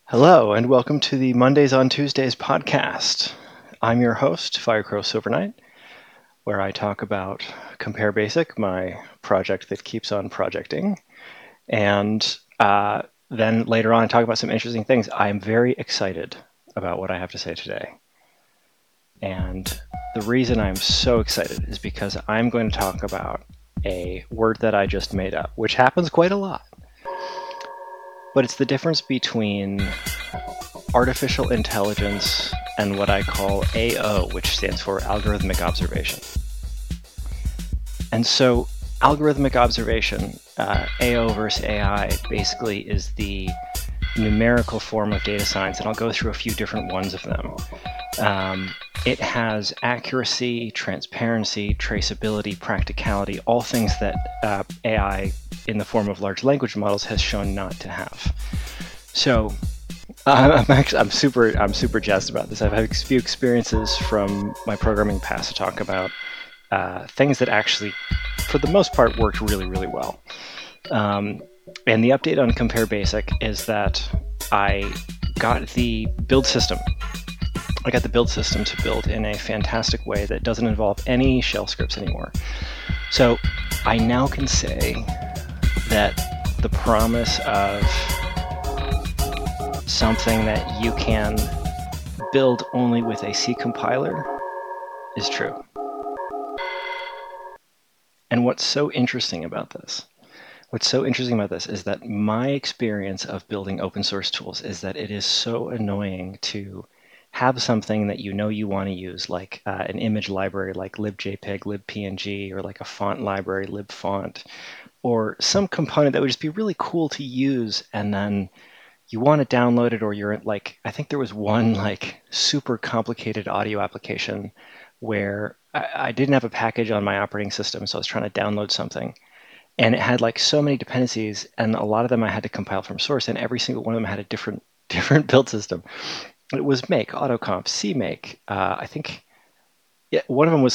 Hello, and welcome to the Mondays on Tuesdays podcast. I'm your host, Firecrow Silvernight, where I talk about Compare Basic, my project that keeps on projecting, and then later on I talk about some interesting things. I am very excited about what I have to say today. And the reason I'm so excited is because I'm going to talk about a word that I just made up, which happens quite a lot. But it's the difference between artificial intelligence and what I call AO, which stands for algorithmic observation. And so algorithmic observation, AO versus AI, basically is the numerical form of data science, and I'll go through a few different ones of them. It has accuracy, transparency, traceability, practicality, all things that AI in the form of large language models has shown not to have. So I'm super jazzed about this. I've had a few experiences from my programming past to talk about things that actually, for the most part, worked really, really well. And the update on Compare Basic is that I got the build system. I got the build system to build in a fantastic way that doesn't involve any shell scripts anymore. So I now can say that the promise of something that you can build only with a C compiler is true. And what's so interesting about this is that my experience of building open source tools is that it is so annoying to have something that you want to use, like an image library like libjpeg, libpng, or like a font library, libfont, or some component that would just be really cool to use, and then you want to download it, or you're like, I think there was one like super complicated audio application where I didn't have a package on my operating system, so I was trying to download something. And it had like so many dependencies, and a lot of them I had to compile from source, and every single one of them had a different build system. It was make, autocomp, CMake. I think one of them was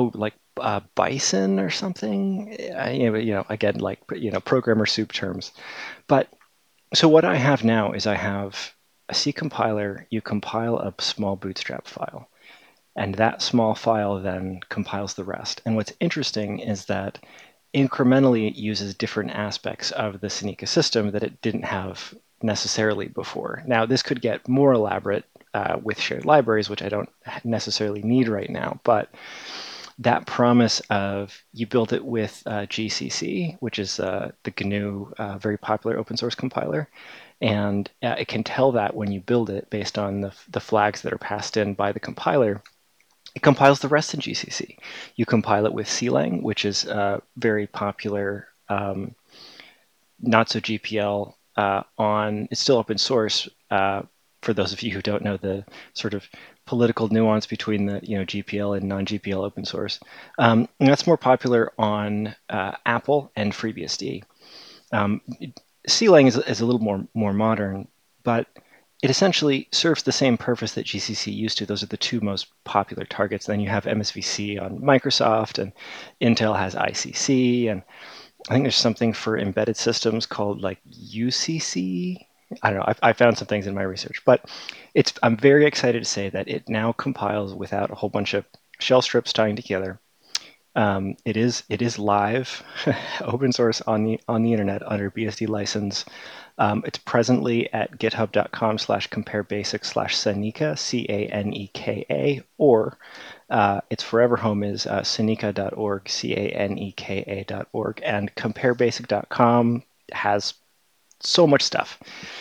Bison or something. Again, like programmer soup terms. But so what I have now is I have a C compiler. You compile a small bootstrap file, and that small file then compiles the rest. And what's interesting is that incrementally it uses different aspects of the Senika system that it didn't have necessarily before. Now, this could get more elaborate with shared libraries, which I don't necessarily need right now, but that promise of you build it with GCC, which is the GNU very popular open source compiler, and it can tell that when you build it based on the flags that are passed in by the compiler. It compiles the rest in GCC. You compile it with CLang, which is very popular, not so GPL it's still open source. For those of you who don't know the sort of political nuance between the GPL and non-GPL open source, and that's more popular on Apple and FreeBSD. CLang is a little more modern, but it essentially serves the same purpose that GCC used to. Those are the two most popular targets. Then you have MSVC on Microsoft, and Intel has ICC, and I think there's something for embedded systems called like UCC. I don't know. I found some things in my research, but I'm very excited to say that it now compiles without a whole bunch of shell strips tying together. It is live, open source on the internet under BSD license. It's presently at github.com/comparebasic/Senika, Caneka, or its forever home is Senika.org, Caneka.org, and comparebasic.com has so much stuff.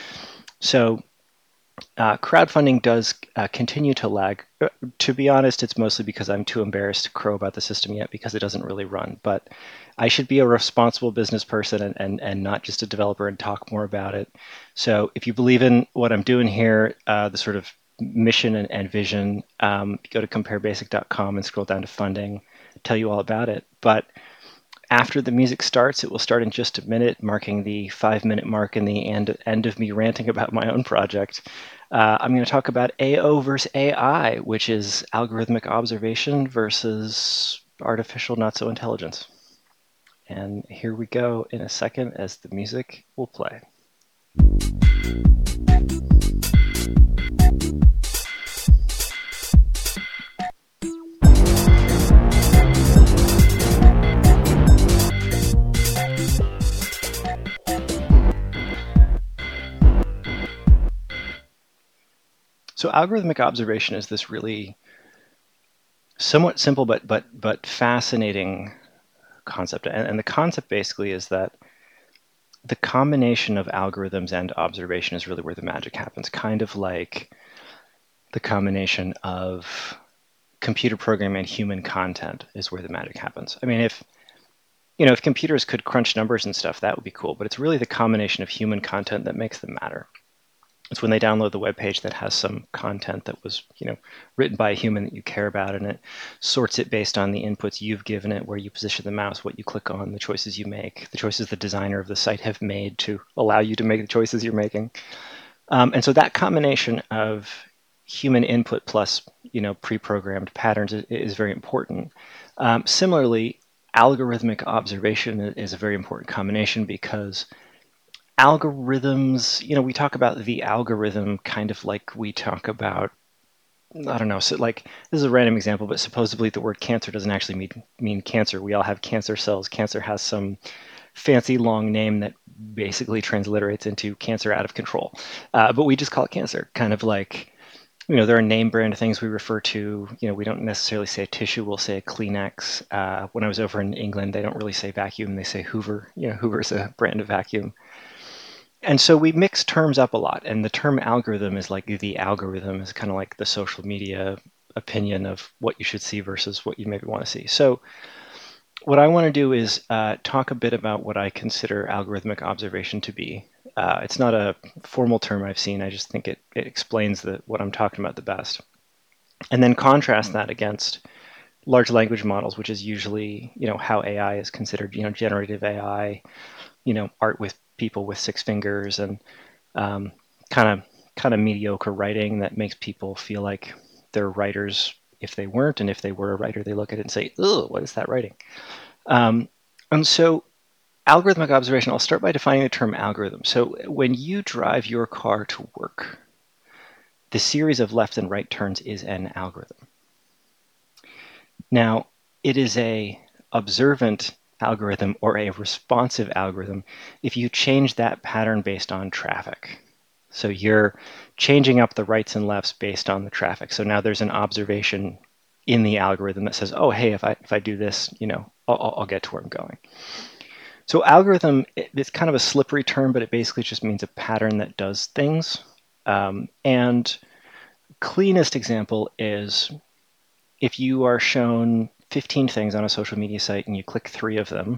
So crowdfunding does continue to lag. To be honest, it's mostly because I'm too embarrassed to crow about the system yet because it doesn't really run. But I should be a responsible business person and not just a developer and talk more about it. So if you believe in what I'm doing here, the sort of mission and vision, go to comparebasic.com and scroll down to funding, tell you all about it. But after the music starts, it will start in just a minute, marking the 5-minute mark and the end of me ranting about my own project. I'm going to talk about AO versus AI, which is algorithmic observation versus artificial not-so-intelligence. And here we go in a second as the music will play. So algorithmic observation is this really somewhat simple but fascinating concept. And the concept basically is that the combination of algorithms and observation is really where the magic happens, kind of like the combination of computer programming and human content is where the magic happens. I mean, if computers could crunch numbers and stuff, that would be cool, but it's really the combination of human content that makes them matter. It's when they download the web page that has some content that was, written by a human that you care about, and it sorts it based on the inputs you've given it, where you position the mouse, what you click on, the choices you make, the choices the designer of the site have made to allow you to make the choices you're making. And so that combination of human input plus, pre-programmed patterns is very important. Similarly, algorithmic observation is a very important combination because algorithms, we talk about the algorithm kind of like we talk about, I don't know, so like this is a random example, but supposedly the word cancer doesn't actually mean cancer. We all have cancer cells. Cancer has some fancy long name that basically transliterates into cancer out of control. But we just call it cancer, kind of like, there are name brand things we refer to. We don't necessarily say tissue, we'll say a Kleenex. When I was over in England, they don't really say vacuum, they say Hoover. Hoover's a brand of vacuum. And so we mix terms up a lot. And the term algorithm is like the algorithm is kind of like the social media opinion of what you should see versus what you maybe want to see. So what I want to do is talk a bit about what I consider algorithmic observation to be. It's not a formal term I've seen. I just think it explains what I'm talking about the best. And then contrast that against large language models, which is usually, how AI is considered, generative AI, art with people with six fingers and kind of mediocre writing that makes people feel like they're writers if they weren't, and if they were a writer, they look at it and say, "Oh, what is that writing?" And so algorithmic observation, I'll start by defining the term algorithm. So when you drive your car to work, the series of left and right turns is an algorithm. Now, it is a observant algorithm or a responsive algorithm if you change that pattern based on traffic. So you're changing up the rights and lefts based on the traffic. So now there's an observation in the algorithm that says, oh, hey, if I do this, I'll get to where I'm going. So algorithm, it's kind of a slippery term, but it basically just means a pattern that does things. And cleanest example is if you are shown 15 things on a social media site and you click 3 of them,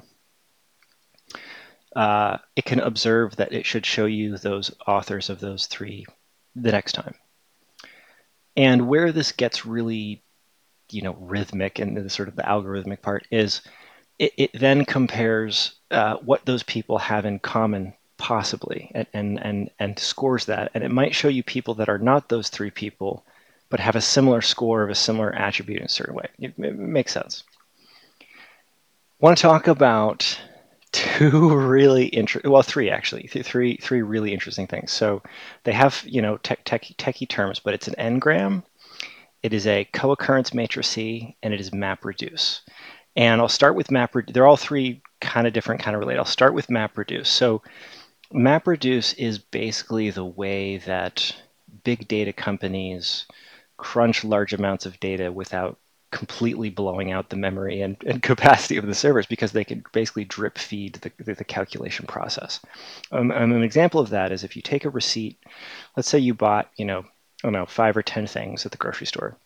it can observe that it should show you those authors of those 3 the next time. And where this gets really, rhythmic and the sort of the algorithmic part is it then compares what those people have in common possibly and scores that. And it might show you people that are not those 3 people, but have a similar score of a similar attribute in a certain way. It makes sense. I want to talk about 2 really interesting, well, 3 actually, 3 really interesting things. So they have, techie terms, but it's an n-gram, it is a co-occurrence matrix, and it is MapReduce. And I'll start with MapReduce. They're all 3 kind of different, kind of related. I'll start with MapReduce. So MapReduce is basically the way that big data companies crunch large amounts of data without completely blowing out the memory and capacity of the servers, because they can basically drip feed the calculation process. And an example of that is if you take a receipt, let's say you bought, I don't know, 5 or 10 things at the grocery store.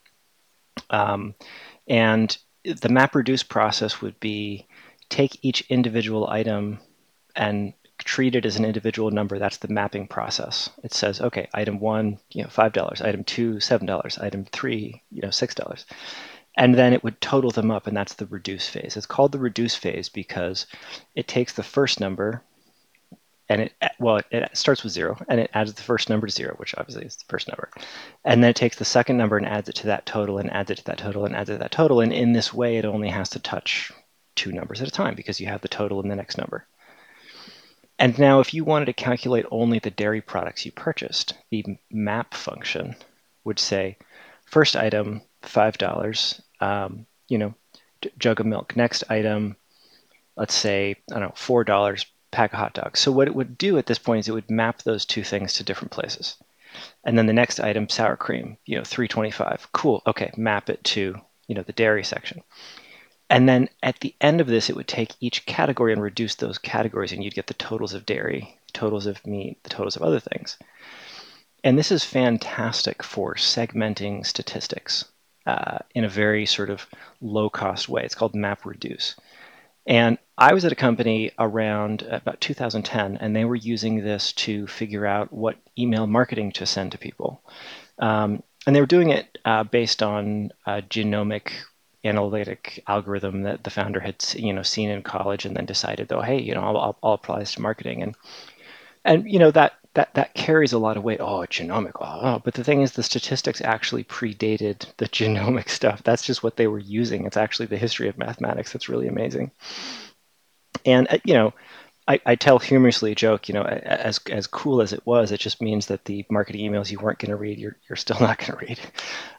And the MapReduce process would be take each individual item and treat it as an individual number. That's the mapping process. It says, okay, item 1, $5, item 2, $7, item 3, $6. And then it would total them up, and that's the reduce phase. It's called the reduce phase because it takes the first number, and it starts with 0, and it adds the first number to 0, which obviously is the first number. And then it takes the second number and adds it to that total, and adds it to that total, and adds it to that total. And in this way, it only has to touch 2 numbers at a time because you have the total in the next number. And now if you wanted to calculate only the dairy products you purchased, the map function would say, first item, $5, jug of milk. Next item, let's say, I don't know, $4, pack of hot dogs. So what it would do at this point is it would map those 2 things to different places. And then the next item, sour cream, 325. Cool. Okay, map it to, the dairy section. And then at the end of this, it would take each category and reduce those categories, and you'd get the totals of dairy, totals of meat, the totals of other things. And this is fantastic for segmenting statistics in a very sort of low-cost way. It's called MapReduce. And I was at a company around about 2010, and they were using this to figure out what email marketing to send to people. And they were doing it based on a genomic analytic algorithm that the founder had seen in college, and then decided, though, hey, I'll apply this to marketing. And that carries a lot of weight. Oh, genomic. Oh, but the thing is, the statistics actually predated the genomic stuff. That's just what they were using. It's actually the history of mathematics. That's really amazing. And I tell humorously a joke, as cool as it was, it just means that the marketing emails you weren't going to read, you're still not going to read.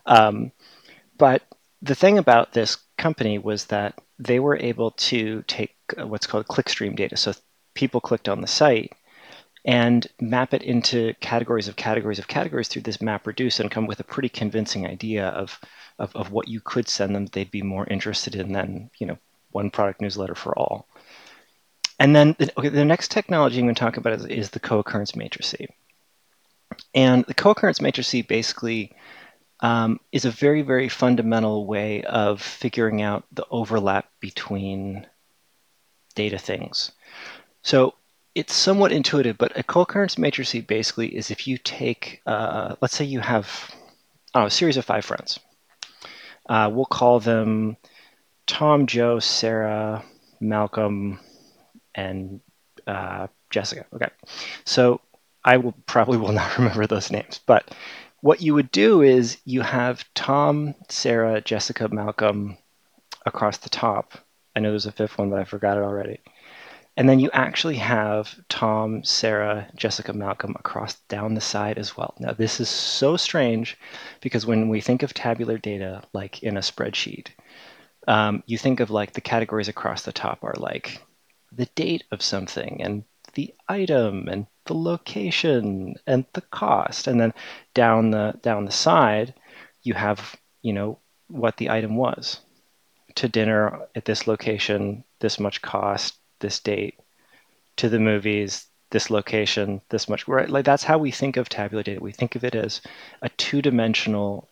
But the thing about this company was that they were able to take what's called clickstream data. So people clicked on the site and map it into categories of categories of categories through this MapReduce, and come with a pretty convincing idea of what you could send them they'd be more interested in than one product newsletter for all. And then the next technology I'm going to talk about is the co-occurrence matrix. And the co-occurrence matrix basically is a very, very fundamental way of figuring out the overlap between data things. So it's somewhat intuitive, but a co-occurrence matrix basically is if you take, let's say you have a series of 5 friends. We'll call them Tom, Joe, Sarah, Malcolm, and Jessica. Okay, so I probably will not remember those names, but what you would do is you have Tom, Sarah, Jessica, Malcolm across the top. I know there's a 5th one, but I forgot it already. And then you actually have Tom, Sarah, Jessica, Malcolm across down the side as well. Now, this is so strange because when we think of tabular data, like in a spreadsheet, you think of like the categories across the top are like the date of something and the item and the location and the cost, and then down the side you have what the item was. To dinner at this location, this much cost, this date. To the movies, this location, this much. Right? Like that's how we think of tabular data. We think of it as a 2-dimensional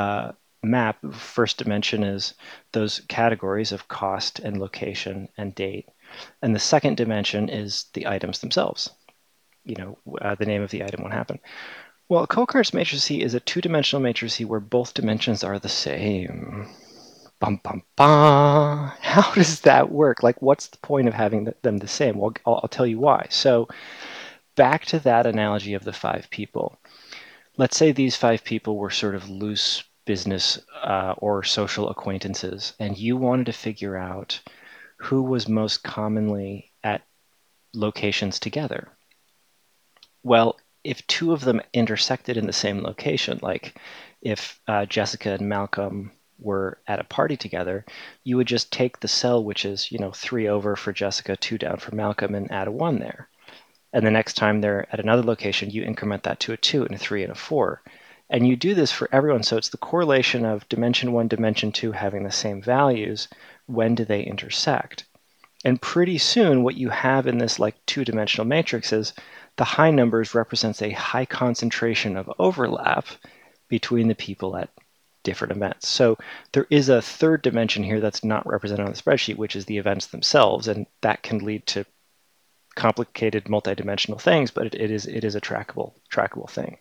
map. First dimension is those categories of cost and location and date, and the second dimension is the items themselves. The name of the item, what happened. Well, a co-occurrence matrix is a 2-dimensional matrix where both dimensions are the same. Bum, bum, bum. How does that work? Like, what's the point of having them the same? Well, I'll tell you why. So back to that analogy of the 5 people. Let's say these 5 people were sort of loose business or social acquaintances, and you wanted to figure out who was most commonly at locations together. Well, if 2 of them intersected in the same location, like if Jessica and Malcolm were at a party together, you would just take the cell, which is 3 over for Jessica, 2 down for Malcolm, and add a 1 there. And the next time they're at another location, you increment that to a 2 and a 3 and a 4. And you do this for everyone. So it's the correlation of dimension 1, dimension 2 having the same values. When do they intersect? And pretty soon what you have in this like 2-dimensional matrix is the high numbers represents a high concentration of overlap between the people at different events. So there is a 3rd dimension here that's not represented on the spreadsheet, which is the events themselves, and that can lead to complicated multidimensional things, but it is a trackable thing.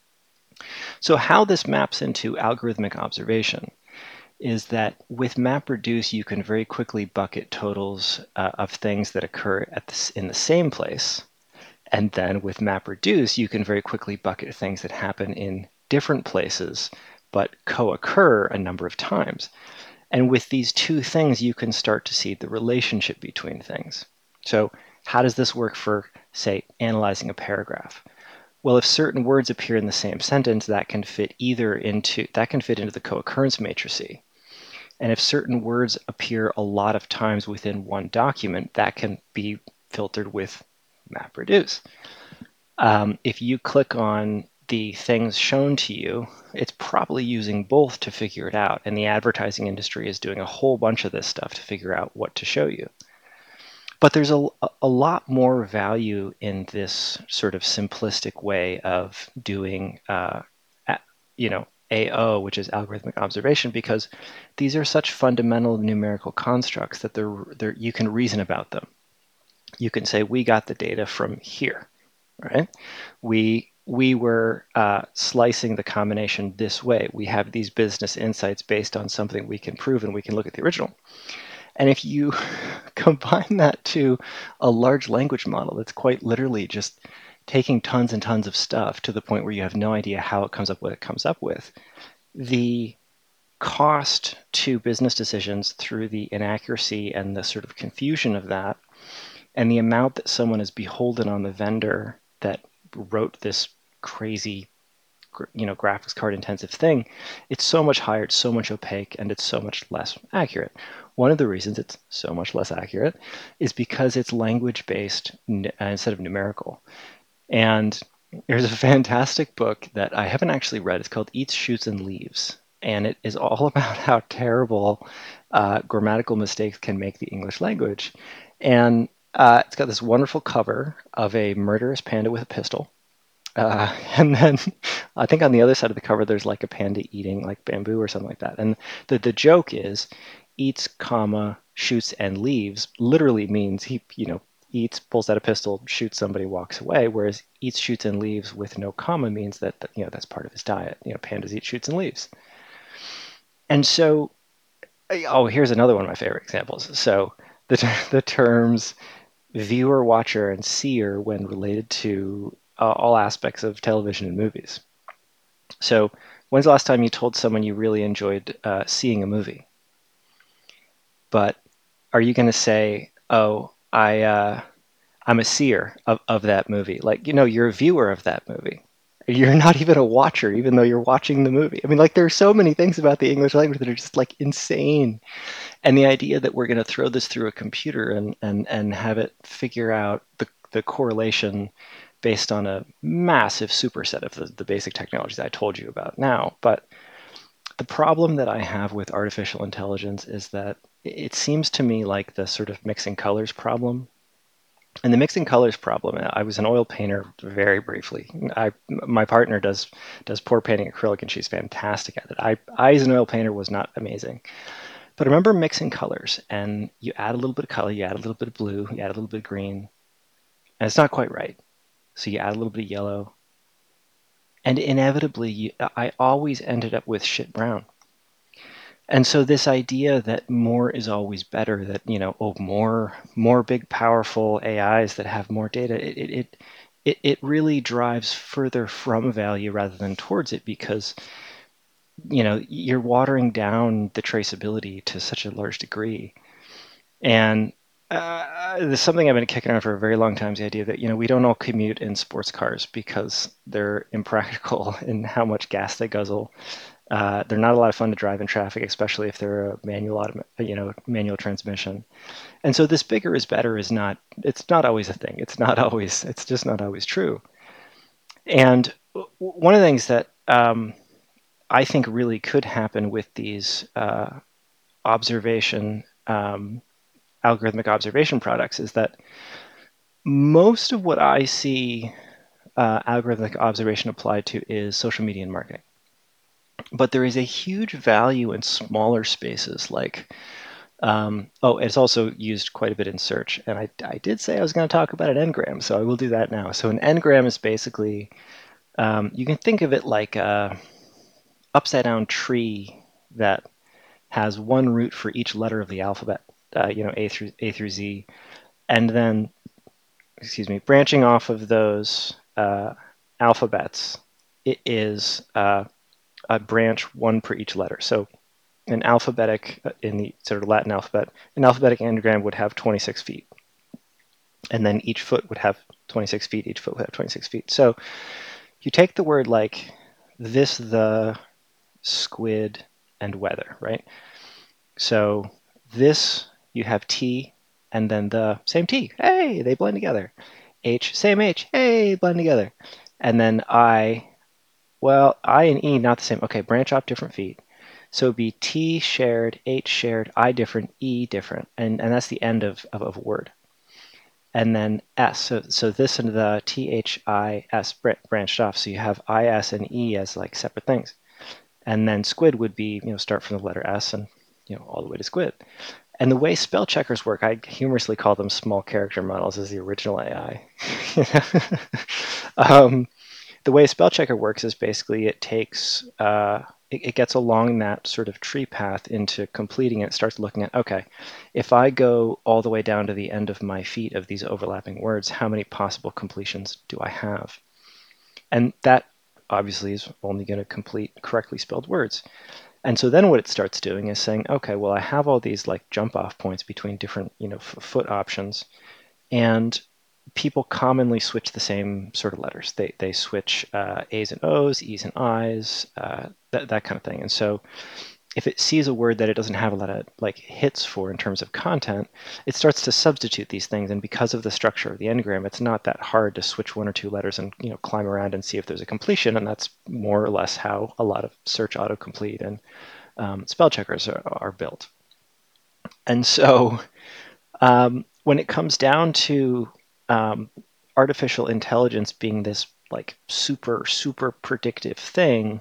So how this maps into algorithmic observation is that with MapReduce, you can very quickly bucket totals of things that occur in the same place. And then with MapReduce, you can very quickly bucket things that happen in different places, but co-occur a number of times. And with these 2 things, you can start to see the relationship between things. So how does this work for, say, analyzing a paragraph? Well, if certain words appear in the same sentence, that can fit into the co-occurrence matrix. And if certain words appear a lot of times within one document, that can be filtered with MapReduce. If you click on the things shown to you, it's probably using both to figure it out. And the advertising industry is doing a whole bunch of this stuff to figure out what to show you. But there's a lot more value in this sort of simplistic way of doing, you know, AO, which is algorithmic observation, because these are such fundamental numerical constructs that you can reason about them. You can say, we got the data from here, right? We were slicing the combination this way. We have these business insights based on something we can prove, and we can look at the original. And if you combine that to a large language model that's quite literally just taking tons and tons of stuff to the point where you have no idea how it comes up what it comes up with, the cost to business decisions through the inaccuracy and the sort of confusion of that, and the amount that someone is beholden on the vendor that wrote this crazy, graphics card intensive thing, it's so much higher, it's so much opaque, and it's so much less accurate. One of the reasons it's so much less accurate is because it's language based instead of numerical. And there's a fantastic book that I haven't actually read. It's called Eats, Shoots, and Leaves. And it is all about how terrible grammatical mistakes can make the English language. And it's got this wonderful cover of a murderous panda with a pistol. And then I think on the other side of the cover, there's like a panda eating like bamboo or something like that. And the joke is eats, comma, shoots, and leaves literally means he, eats, pulls out a pistol, shoots somebody, walks away. Whereas eats, shoots, and leaves with no comma means that, that's part of his diet. Pandas eat, shoots, and leaves. And so, oh, here's another one of my favorite examples. So the terms viewer, watcher, and seer when related to all aspects of television and movies. So, when's the last time you told someone you really enjoyed seeing a movie? But are you going to say, "Oh, I'm a seer of that movie"? Like, you're a viewer of that movie. You're not even a watcher, even though you're watching the movie. I mean, like, there are so many things about the English language that are just like insane. And the idea that we're going to throw this through a computer and have it figure out the correlation based on a massive superset of the basic technologies I told you about now. But the problem that I have with artificial intelligence is that it seems to me like the sort of mixing colors problem. And the mixing colors problem, I was an oil painter very briefly. My partner does pour painting acrylic, and she's fantastic at it. I as an oil painter was not amazing. But I remember mixing colors, and you add a little bit of color, you add a little bit of blue, you add a little bit of green, and it's not quite right. So you add a little bit of yellow, and inevitably, I always ended up with shit brown. And so this idea that more is always better, that more big powerful AIs that have more data, it really drives further from value rather than towards it, because you're watering down the traceability to such a large degree. And there's something I've been kicking around for a very long time, is the idea that we don't all commute in sports cars because they're impractical in how much gas they guzzle. They're not a lot of fun to drive in traffic, especially if they're a manual transmission. And so this bigger is better is not, it's not always a thing. It's just not always true. And one of the things that I think really could happen with these algorithmic observation products is that most of what I see algorithmic observation applied to is social media and marketing. But there is a huge value in smaller spaces like, it's also used quite a bit in search. And I did say I was going to talk about an n-gram, so I will do that now. So an n-gram is basically, you can think of it like a upside down tree that has one root for each letter of the alphabet, A through Z. And then, branching off of those alphabets, it is a branch, one per each letter. So an alphabetic, in the sort of Latin alphabet, an alphabetic anagram would have 26 feet. And then each foot would have 26 feet, each foot would have 26 feet. So you take the word like this, the, squid, and weather, right? So this, you have T, and then the same T. Hey, they blend together. H, same H. Hey, blend together. And then I, Well, I and E not the same. Okay, branch off different feet. So it'd be T shared, H shared, I different, E different, and that's the end of a word. And then S. So this and the THIS branched off. So you have I, S, and E as like separate things. And then squid would be, start from the letter S and, all the way to squid. And the way spell checkers work, I humorously call them small character models as the original AI. um, the way a spell checker works is basically it takes it gets along that sort of tree path into completing it. It starts looking at, okay, if I go all the way down to the end of my feet of these overlapping words, how many possible completions do I have? And that obviously is only going to complete correctly spelled words. And so then what it starts doing is saying, okay, well, I have all these like jump off points between different, foot options. And people commonly switch the same sort of letters. They switch A's and O's, E's and I's, that kind of thing. And so if it sees a word that it doesn't have a lot of like hits for in terms of content, it starts to substitute these things. And because of the structure of the n-gram, it's not that hard to switch one or two letters and climb around and see if there's a completion. And that's more or less how a lot of search autocomplete and spell checkers are built. And so when it comes down to artificial intelligence being this like super predictive thing,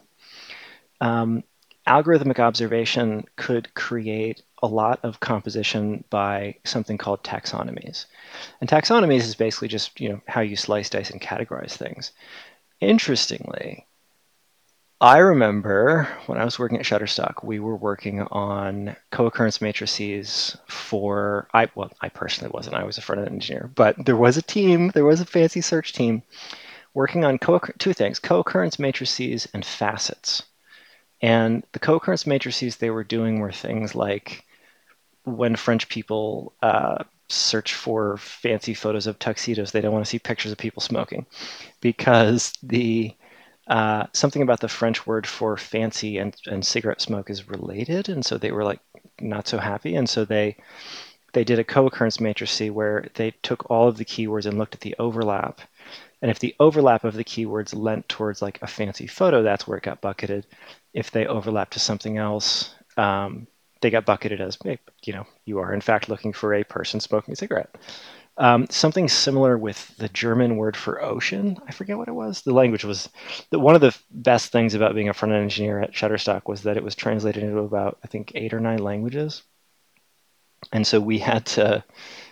algorithmic observation could create a lot of composition by something called taxonomies. And taxonomies is basically just how you slice, dice, and categorize things. Interestingly, I remember when I was working at Shutterstock, we were working on co-occurrence matrices for, I personally wasn't, I was a front-end engineer, but there was a team, there was a fancy search team working on two things, co-occurrence matrices and facets. And the co-occurrence matrices they were doing were things like when French people search for fancy photos of tuxedos, they don't want to see pictures of people smoking because the something about the French word for fancy and cigarette smoke is related, and so they were like not so happy, and so they did a co-occurrence matrix where they took all of the keywords and looked at the overlap, and if the overlap of the keywords lent towards like a fancy photo, that's where it got bucketed. If they overlap to something else, they got bucketed as you are in fact looking for a person smoking a cigarette. Something similar with the German word for ocean. I forget what it was. The language was one of the best things about being a front-end engineer at Shutterstock was that it was translated into about, I think, 8 or 9 languages. And so we had to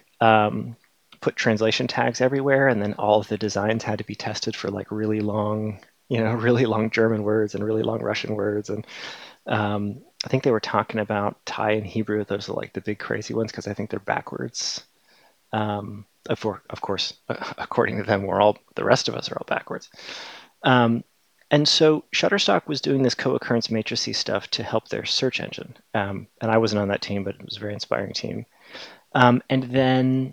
put translation tags everywhere, and then all of the designs had to be tested for like really long, really long German words and really long Russian words. And I think they were talking about Thai and Hebrew. Those are like the big crazy ones because I think they're backwards. Of course, according to them, the rest of us are all backwards. And so Shutterstock was doing this co-occurrence matrices stuff to help their search engine. And I wasn't on that team, but it was a very inspiring team. And then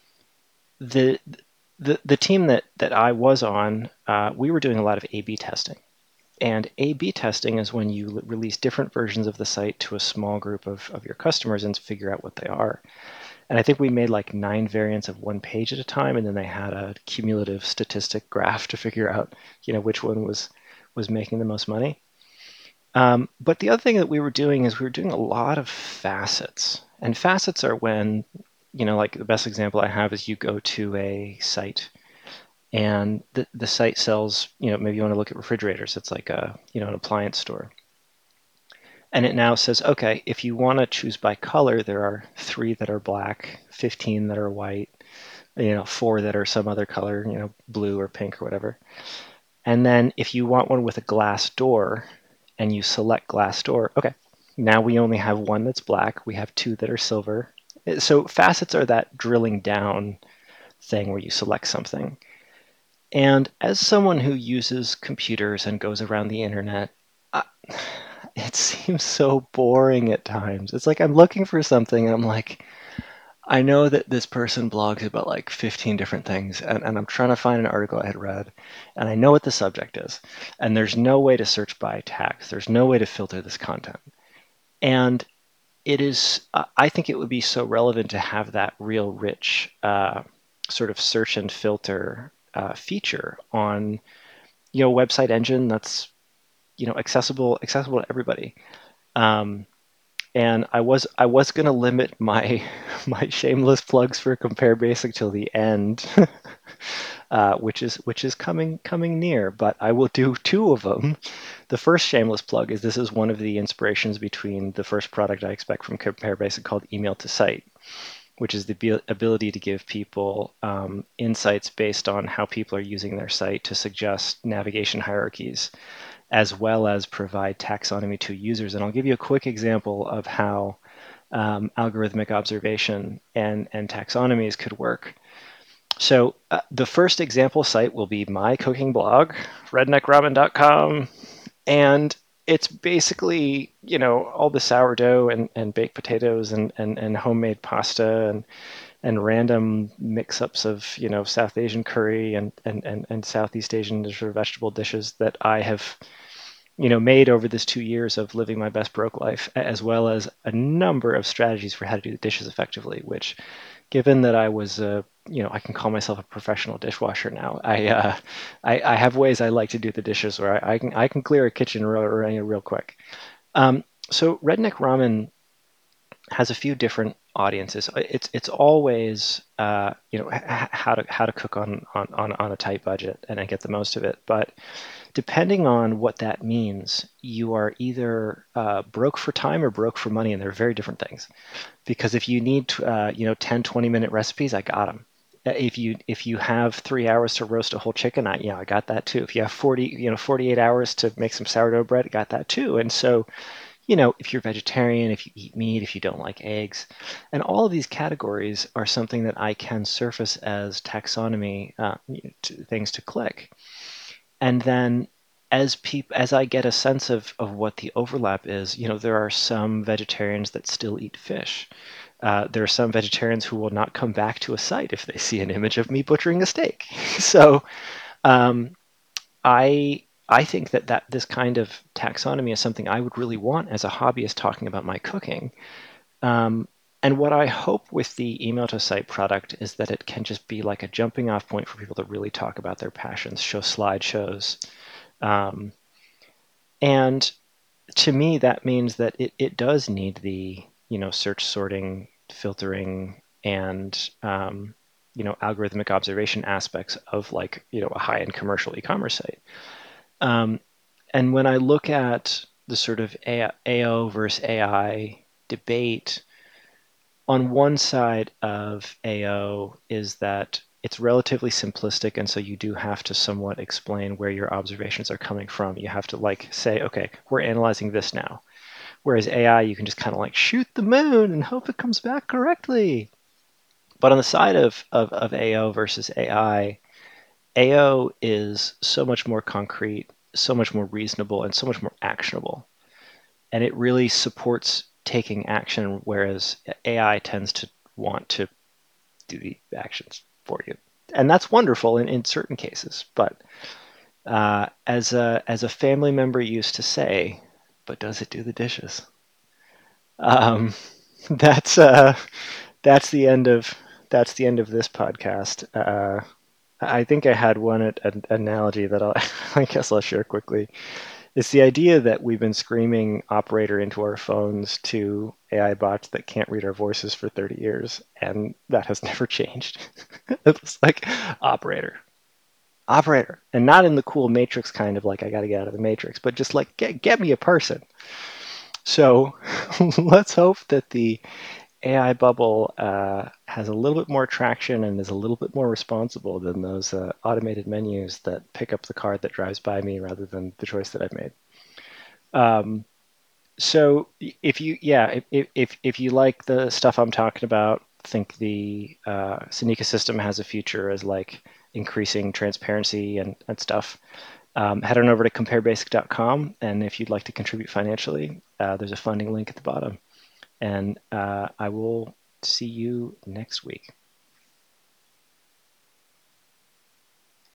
the team that I was on, we were doing a lot of A/B testing. And A/B testing is when you release different versions of the site to a small group of your customers and figure out what they are. And I think we made like 9 variants of one page at a time, and then they had a cumulative statistic graph to figure out, which one was making the most money. But the other thing that we were doing is we were doing a lot of facets, and facets are when, like the best example I have is you go to a site, and the site sells, maybe you want to look at refrigerators. It's like an appliance store. And it now says, okay, if you want to choose by color, there are 3 that are black, 15 that are white, 4 that are some other color, blue or pink or whatever. And then if you want one with a glass door and you select glass door, okay, now we only have 1 that's black. We have 2 that are silver. So facets are that drilling down thing where you select something. And as someone who uses computers and goes around the internet, it seems so boring at times. It's like I'm looking for something and I'm like, I know that this person blogs about like 15 different things, and I'm trying to find an article I had read, and I know what the subject is, and there's no way to search by tags. There's no way to filter this content. And it is, I think it would be so relevant to have that real rich sort of search and filter feature on, a website engine that's accessible to everybody. Um, and I was going to limit my my shameless plugs for Compare Basic till the end, which is coming near. But I will do two of them. The first shameless plug is this is one of the inspirations between the first product I expect from Compare Basic called Email to Site, which is the ability to give people insights based on how people are using their site to suggest navigation hierarchies, as well as provide taxonomy to users. And I'll give you a quick example of how algorithmic observation and taxonomies could work. So the first example site will be my cooking blog, redneckramen.com, and it's basically all the sourdough and baked potatoes and homemade pasta and random mix-ups of South Asian curry and Southeast Asian sort of vegetable dishes that I have made over this 2 years of living my best broke life, as well as a number of strategies for how to do the dishes effectively. Which, given that I was I can call myself a professional dishwasher now. I have ways I like to do the dishes where I can clear a kitchen real quick. So Redneck Ramen has a few different audiences. It's always how to cook on a tight budget and get the most of it. But depending on what that means, you are either broke for time or broke for money, and they're very different things. Because if you need 10, 20-minute recipes, I got them. If you have 3 hours to roast a whole chicken, I got that too. If you have 48 hours to make some sourdough bread, I got that too. And so if you're vegetarian, if you eat meat, if you don't like eggs, and all of these categories are something that I can surface as taxonomy things to click. And then as I get a sense of what the overlap is, there are some vegetarians that still eat fish. There are some vegetarians who will not come back to a site if they see an image of me butchering a steak. So um, I think that this kind of taxonomy is something I would really want as a hobbyist talking about my cooking. Um, and what I hope with the email to site product is that it can just be like a jumping off point for people to really talk about their passions, show slideshows. Um, and to me, that means that it does need the, search, sorting, filtering, and, algorithmic observation aspects of like, a high-end commercial e-commerce site. Um, and when I look at the sort of AO versus AI debate, on one side of AO is that it's relatively simplistic, and so you do have to somewhat explain where your observations are coming from. You have to like say, okay, we're analyzing this now. Whereas AI, you can just kind of like shoot the moon and hope it comes back correctly. But on the side of AO versus AI, AO is so much more concrete, so much more reasonable, and so much more actionable. And it really supports taking action, whereas AI tends to want to do the actions for you. And that's wonderful in certain cases. But as a family member used to say, but does it do the dishes? Um, that's uh, that's the end of this podcast. I think I had an analogy that I guess I'll share quickly. It's the idea that we've been screaming operator into our phones to AI bots that can't read our voices for 30 years, and that has never changed. It's like operator, operator, and not in the cool Matrix kind of like I got to get out of the Matrix, but just like get me a person. So let's hope that the AI bubble has a little bit more traction and is a little bit more responsible than those automated menus that pick up the car that drives by me rather than the choice that I've made. Um, so if you if you like the stuff I'm talking about, think the Sonika system has a future as like increasing transparency and stuff. Head on over to comparebasic.com, and if you'd like to contribute financially, there's a funding link at the bottom. And I will see you next week.